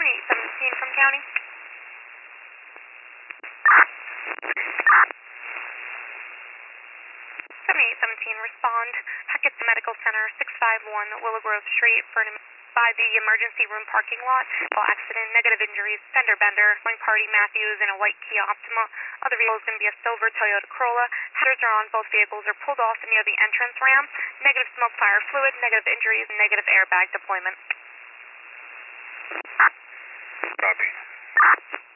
7817 from county. 7817, respond. Packet to Medical Center, 651 Willow Grove Street, by the emergency room parking lot. Accident, negative injuries, fender bender, going party Matthews in a white Kia Optima. Other vehicle is going to be a silver Toyota Corolla. Headers are on, both vehicles are pulled off near the entrance ramp. Negative smoke fire fluid, negative injuries, negative airbag deployment. Copy.